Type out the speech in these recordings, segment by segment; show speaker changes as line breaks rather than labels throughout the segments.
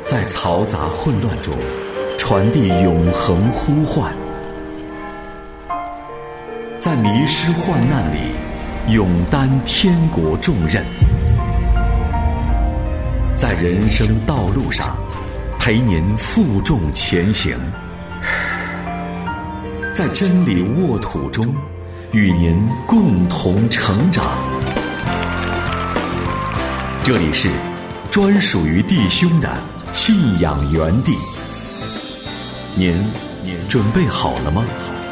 在嘈杂混乱中传递永恒呼唤，在迷失患难里勇担天国重任，在人生道路上陪您负重前行，在真理沃土中与您共同成长。这里是专属于弟兄的信仰园地，您准备好了吗？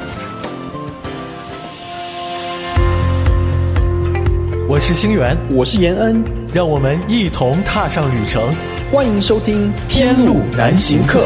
我是星源，
我是延恩，
让我们一同踏上旅程。
欢迎收听《天路难行客》。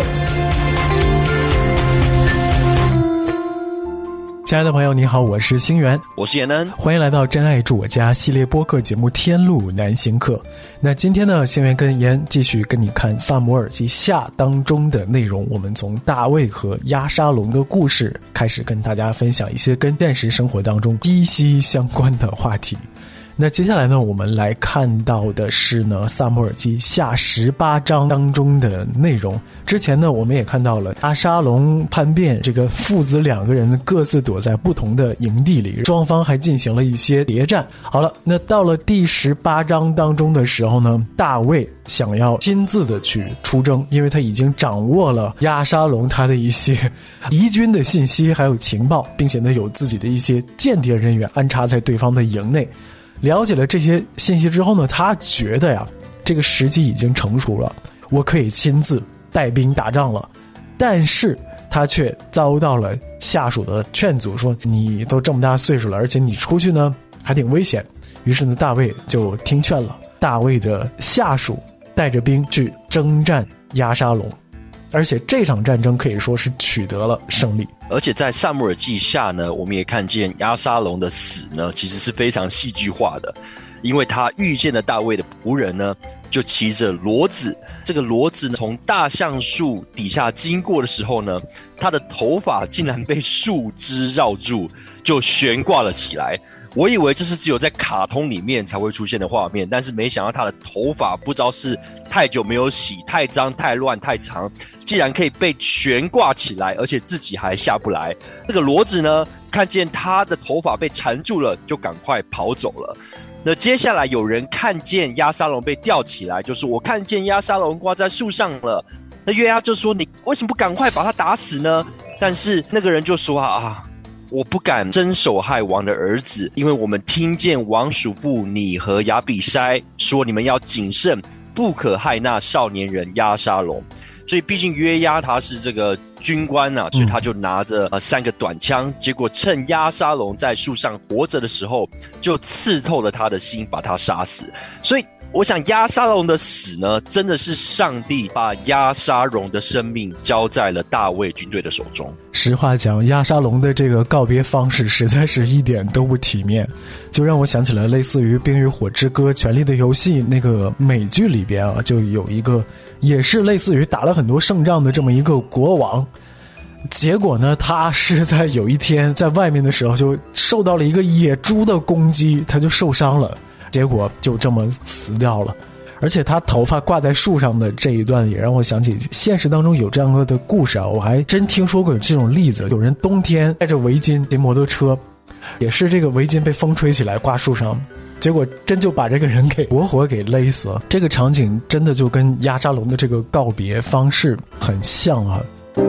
亲爱的朋友，你好，我是星源，
我是延恩，
欢迎来到真爱住我家系列播客节目《天路难行客》。那今天呢，星源跟延继续跟你看撒母耳记下当中的内容。我们从大卫和押沙龙的故事开始，跟大家分享一些跟现实生活当中息息相关的话题。那接下来呢，我们来看到的是呢撒母耳记下18章当中的内容。之前呢，我们也看到了押沙龙叛变，这个父子两个人各自躲在不同的营地里，双方还进行了一些谍战。好了，那到了第18章当中的时候呢，大卫想要亲自的去出征，因为他已经掌握了押沙龙他的一些敌军的信息还有情报，并且呢有自己的一些间谍人员安插在对方的营内。了解了这些信息之后呢，他觉得呀，这个时机已经成熟了，我可以亲自带兵打仗了。但是他却遭到了下属的劝阻，说你都这么大岁数了，而且你出去呢还挺危险。于是呢，大卫就听劝了，大卫的下属带着兵去征战押沙龙，而且这场战争可以说是取得了胜利。
而且在撒母耳记下呢，我们也看见押沙龙的死呢，其实是非常戏剧化的，因为他遇见了大卫的仆人呢，就骑着骡子，这个骡子呢从大橡树底下经过的时候呢，他的头发竟然被树枝绕住，就悬挂了起来。我以为这是只有在卡通里面才会出现的画面，但是没想到他的头发不知道是太久没有洗、太脏、太乱、太长，竟然可以被悬挂起来，而且自己还下不来。这个骡子呢，看见他的头发被缠住了，就赶快跑走了。那接下来有人看见押沙龙被吊起来，就是我看见押沙龙挂在树上了。那约押就说：“你为什么不赶快把他打死呢？”但是那个人就说：“我不敢伸手害王的儿子，因为我们听见王叔父你和亚比筛说，你们要谨慎，不可害那少年人押沙龙。”所以毕竟约押他是这个军官啊，所以他就拿着3个短枪，结果趁押沙龙在树上活着的时候，就刺透了他的心，把他杀死。所以我想押沙龙的死呢，真的是上帝把押沙龙的生命交在了大卫军队的手中。
实话讲，押沙龙的这个告别方式实在是一点都不体面，就让我想起了类似于《冰与火之歌》《权力的游戏》那个美剧里边啊，就有一个也是类似于打了很多胜仗的这么一个国王。结果呢，他是在有一天在外面的时候就受到了一个野猪的攻击，他就受伤了，结果就这么死掉了。而且他头发挂在树上的这一段也让我想起现实当中有这样的故事啊，我还真听说过有这种例子，有人冬天带着围巾骑摩托车，也是这个围巾被风吹起来挂树上，结果真就把这个人给活活给勒死了。这个场景真的就跟押沙龙的这个告别方式很像啊。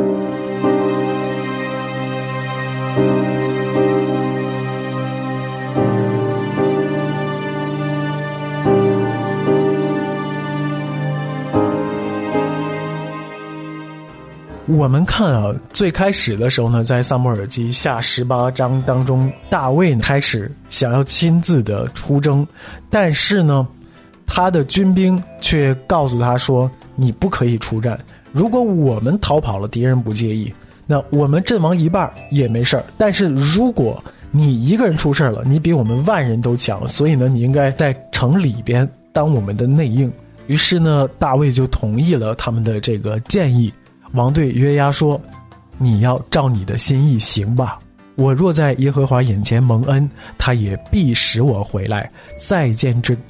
我们看啊，最开始的时候呢，在撒母耳记下18章当中，大卫开始想要亲自的出征，但是呢，他的军兵却告诉他说，你不可以出战，如果我们逃跑了，敌人不介意，那我们阵亡一半也没事儿，但是如果你一个人出事了，你比我们万人都强，所以呢，你应该在城里边当我们的内应。于是呢，大卫就同意了他们的这个建议。王对约押说，你要照你的心意行吧，我若在耶和华眼前蒙恩，他也必使我回来，再见之地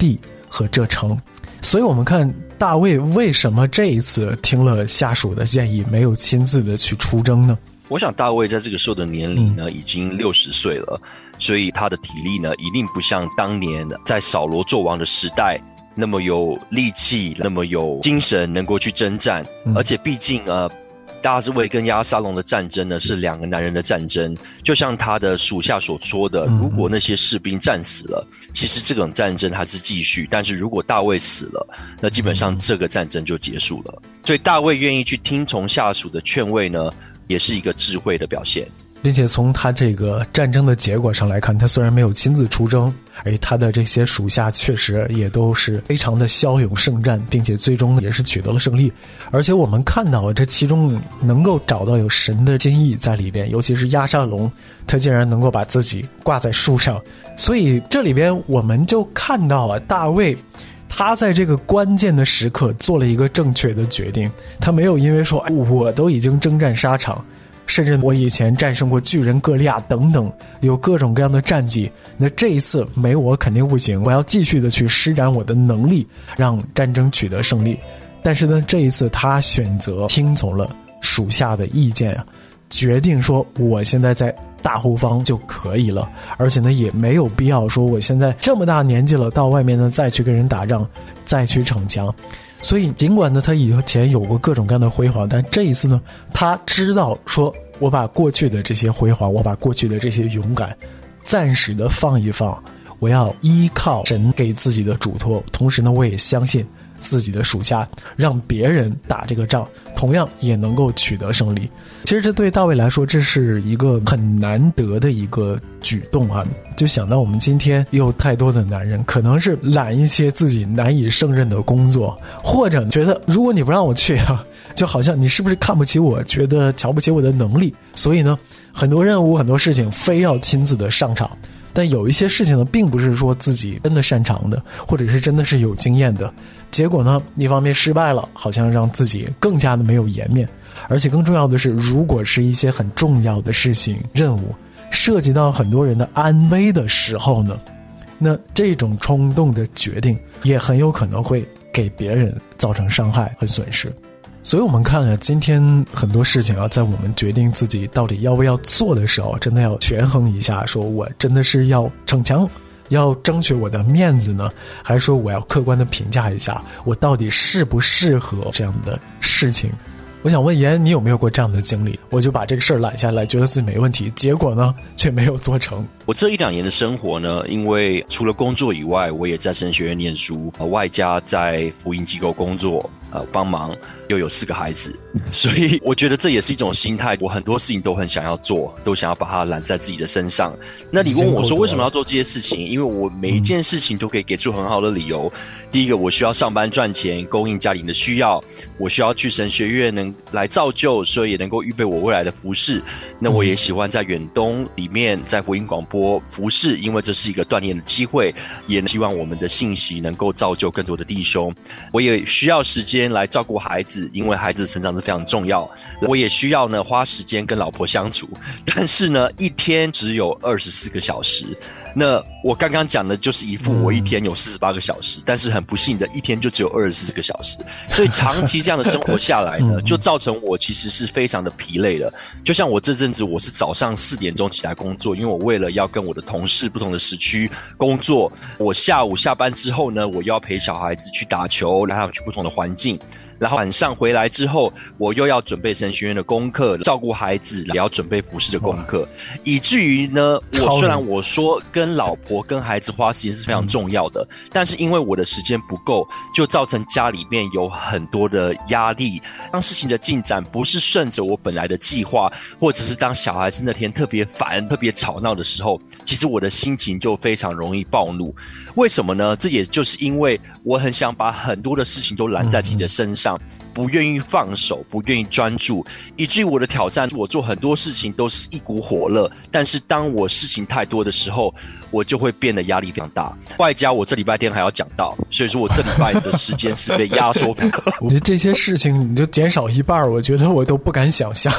和这城。所以我们看大卫为什么这一次听了下属的建议，没有亲自的去出征呢？
我想大卫在这个时候的年龄呢，已经60岁了，所以他的体力呢，一定不像当年在扫罗作王的时代那么有力气，那么有精神，能够去征战。而且毕竟大卫跟押沙龙的战争呢，是两个男人的战争。就像他的属下所说的，如果那些士兵战死了，其实这种战争还是继续，但是如果大卫死了，那基本上这个战争就结束了。所以大卫愿意去听从下属的劝慰呢，也是一个智慧的表现。
并且从他这个战争的结果上来看，他虽然没有亲自出征，他的这些属下确实也都是非常的骁勇胜战，并且最终也是取得了胜利。而且我们看到这其中能够找到有神的心意在里边，尤其是押沙龙，他竟然能够把自己挂在树上。所以这里边我们就看到大卫他在这个关键的时刻做了一个正确的决定，他没有因为说我都已经征战沙场，甚至我以前战胜过巨人歌利亚等等，有各种各样的战绩，那这一次没我肯定不行，我要继续的去施展我的能力，让战争取得胜利。但是呢，这一次他选择听从了属下的意见决定说我现在在大后方就可以了，而且呢也没有必要说我现在这么大年纪了，到外面呢再去跟人打仗，再去逞强。所以尽管呢他以前有过各种各样的辉煌，但这一次呢他知道说我把过去的这些辉煌，我把过去的这些勇敢暂时的放一放，我要依靠神给自己的嘱托，同时呢我也相信自己的属下，让别人打这个仗同样也能够取得胜利。其实这对大卫来说，这是一个很难得的一个举动就想到我们今天也有太多的男人可能是揽一些自己难以胜任的工作，或者觉得如果你不让我去就好像你是不是看不起我，觉得瞧不起我的能力，所以呢很多任务很多事情非要亲自的上场。但有一些事情呢并不是说自己真的擅长的，或者是真的是有经验的，结果呢一方面失败了，好像让自己更加的没有颜面。而且更重要的是，如果是一些很重要的事情任务涉及到很多人的安危的时候呢，那这种冲动的决定也很有可能会给别人造成伤害和损失。所以我们看今天很多事情在我们决定自己到底要不要做的时候，真的要权衡一下，说我真的是要逞强，要争取我的面子呢，还是说我要客观的评价一下我到底适不适合这样的事情。我想问严，你有没有过这样的经历？我就把这个事儿揽下来，觉得自己没问题，结果呢却没有做成。
我这1-2年的生活呢，因为除了工作以外，我也在神学院念书，外加在福音机构工作，帮忙，又有4个孩子，所以我觉得这也是一种心态。我很多事情都很想要做，都想要把它揽在自己的身上。那你问我说为什么要做这些事情？因为我每一件事情都可以给出很好的理由。第一个，我需要上班赚钱，供应家庭的需要；我需要去神学院能来造就，所以也能够预备我未来的服事。那我也喜欢在远东里面，在福音广播服事，因为这是一个锻炼的机会，也希望我们的信息能够造就更多的弟兄。我也需要时间来照顾孩子，因为孩子的成长是非常重要。我也需要呢花时间跟老婆相处，但是呢一天只有24个小时。那我刚刚讲的就是一副我一天有48个小时，但是很不幸的一天就只有24个小时，所以长期这样的生活下来呢，就造成我其实是非常的疲累的。就像我这阵子我是早上4点钟起来工作，因为我为了要跟我的同事不同的时区工作，我下午下班之后呢，我又要陪小孩子去打球，让他们去不同的环境。然后晚上回来之后，我又要准备神学院的功课，照顾孩子，也要准备服事的功课，以至于呢，我虽然我说跟老婆跟孩子花时间是非常重要的，但是因为我的时间不够，就造成家里面有很多的压力。当事情的进展不是顺着我本来的计划，或者是当小孩子那天特别烦、特别吵闹的时候，其实我的心情就非常容易暴怒。为什么呢？这也就是因为我很想把很多的事情都揽在自己的身上，不愿意放手，不愿意专注，以至于我的挑战，我做很多事情都是一股火热，但是当我事情太多的时候，我就会变得压力非常大。外加我这礼拜天还要讲道，所以说我这礼拜的时间是被压缩。
你这些事情你就减少一半，我觉得我都不敢想象。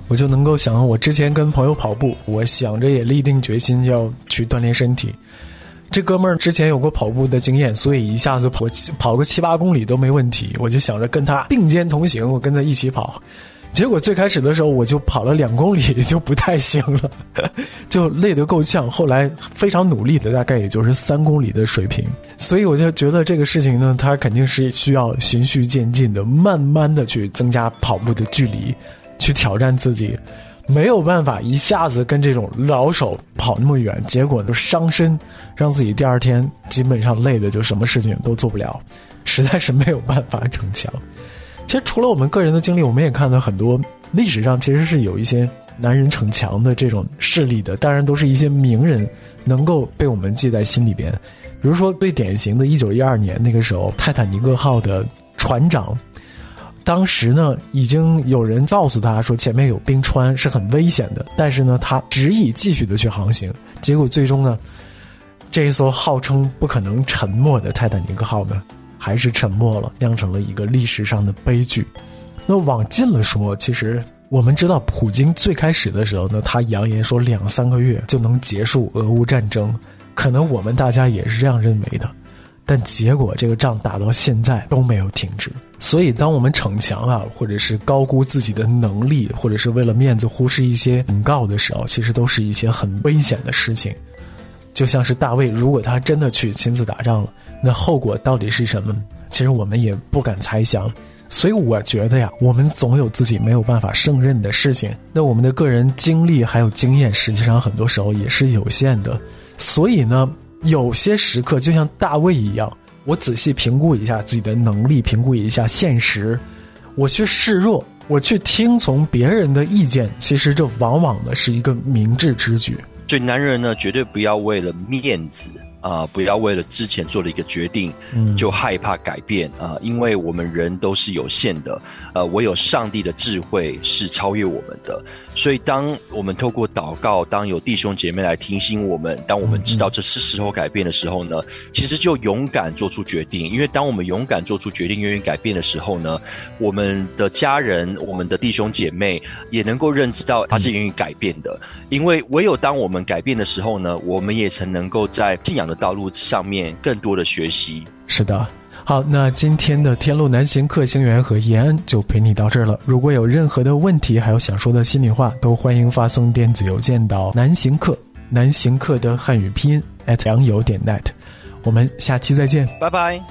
我就能够想到我之前跟朋友跑步，我想着也立定决心要去锻炼身体。这哥们儿之前有过跑步的经验，所以一下子跑个7-8公里都没问题。我就想着跟他并肩同行，我跟他一起跑。结果最开始的时候我就跑了2公里就不太行了，就累得够呛。后来非常努力的，大概也就是3公里的水平。所以我就觉得这个事情呢，它肯定是需要循序渐进的，慢慢的去增加跑步的距离，去挑战自己。没有办法一下子跟这种老手跑那么远，结果就伤身，让自己第二天基本上累的就什么事情都做不了，实在是没有办法逞强。其实除了我们个人的经历，我们也看到很多历史上其实是有一些男人逞强的这种事例的，当然都是一些名人能够被我们记在心里边。比如说最典型的1912年那个时候，泰坦尼克号的船长，当时呢已经有人告诉他说前面有冰川是很危险的，但是呢他执意继续的去航行，结果最终呢这一艘号称不可能沉没的泰坦尼克号呢还是沉没了，酿成了一个历史上的悲剧。那往近了说，其实我们知道普京最开始的时候呢，他扬言说2-3个月就能结束俄乌战争，可能我们大家也是这样认为的，但结果这个仗打到现在都没有停止。所以当我们逞强啊，或者是高估自己的能力，或者是为了面子忽视一些警告的时候，其实都是一些很危险的事情。就像是大卫，如果他真的去亲自打仗了，那后果到底是什么？其实我们也不敢猜想。所以我觉得呀，我们总有自己没有办法胜任的事情，那我们的个人经历还有经验实际上很多时候也是有限的。所以呢，有些时刻就像大卫一样，我仔细评估一下自己的能力，评估一下现实，我去示弱，我去听从别人的意见，其实这往往呢是一个明智之举。
所以男人呢，绝对不要为了面子不要为了之前做了一个决定就害怕改变因为我们人都是有限的唯有上帝的智慧是超越我们的。所以当我们透过祷告，当有弟兄姐妹来提醒我们，当我们知道这是时候改变的时候呢，其实就勇敢做出决定。因为当我们勇敢做出决定，愿意改变的时候呢，我们的家人，我们的弟兄姐妹也能够认知到他是愿意改变的。因为唯有当我们改变的时候呢，我们也才能够在信仰的道路上面更多的学习。
是的。好，那今天的天路南行客星源和延安就陪你到这儿了。如果有任何的问题，还有想说的心里话，都欢迎发送电子邮件到南行客的汉语拼音@良友.net。我们下期再见，
拜拜。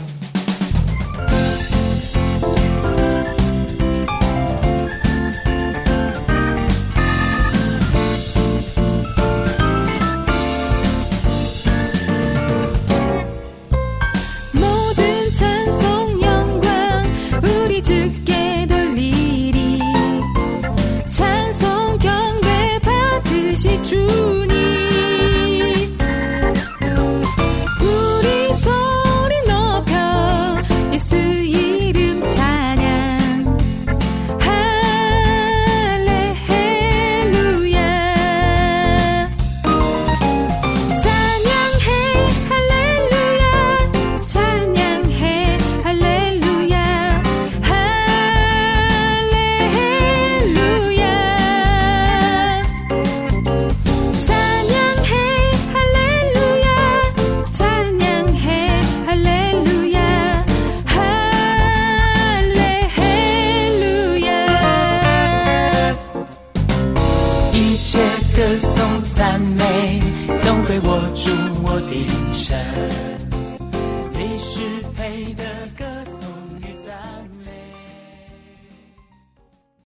歌颂赞美都被握住我的神，你是配的。